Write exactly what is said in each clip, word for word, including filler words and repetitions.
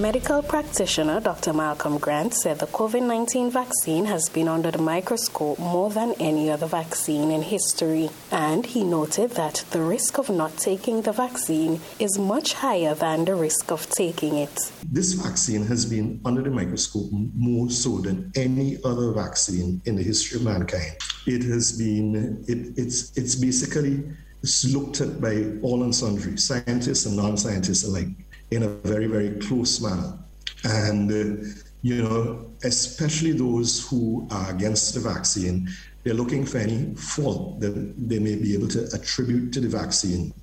Medical practitioner Doctor Malcolm Grant said the COVID nineteen vaccine has been under the microscope more than any other vaccine in history, and he noted that the risk of not taking the vaccine is much higher than the risk of taking it. This vaccine has been under the microscope more so than any other vaccine in the history of mankind. It has been, it, it's, it's basically looked at by all and sundry, scientists and non-scientists alike, in a very, very close manner. And, uh, you know, especially those who are against the vaccine, they're looking for any fault that they may be able to attribute to the vaccine.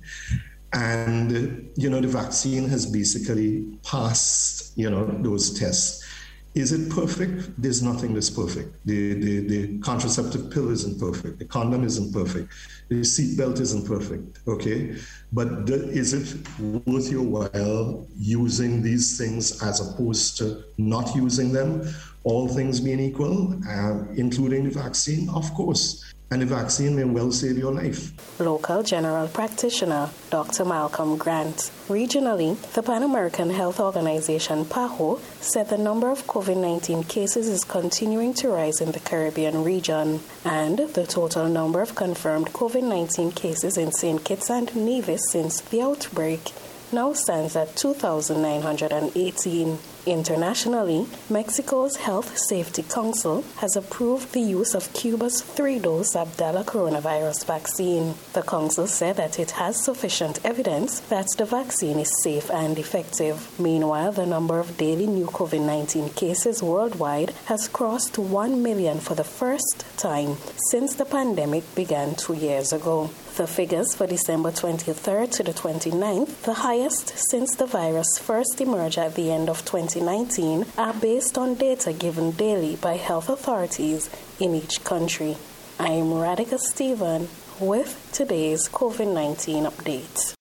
And, uh, you know, the vaccine has basically passed, you know, those tests. Is it perfect? There's nothing that's perfect. The, the, the contraceptive pill isn't perfect. The condom isn't perfect. The seatbelt isn't perfect, okay? But the, is it worth your while using these things as opposed to not using them? All things being equal, uh, including the vaccine, of course. And the vaccine may well save your life. Local general practitioner Doctor Malcolm Grant. Regionally, the Pan American Health Organization, PAHO, said the number of COVID nineteen cases is continuing to rise in the Caribbean region, and the total number of confirmed COVID nineteen cases in Saint Kitts and Nevis since the outbreak now stands at two thousand nine hundred eighteen. Internationally, Mexico's Health Safety Council has approved the use of Cuba's three-dose Abdala coronavirus vaccine. The council said that it has sufficient evidence that the vaccine is safe and effective. Meanwhile, the number of daily new COVID nineteen cases worldwide has crossed one million for the first time since the pandemic began two years ago. The figures for December twenty-third to the twenty-ninth, the highest since the virus first emerged at the end of twenty nineteen, are based on data given daily by health authorities in each country. I am Radhika Stephen with today's COVID nineteen update.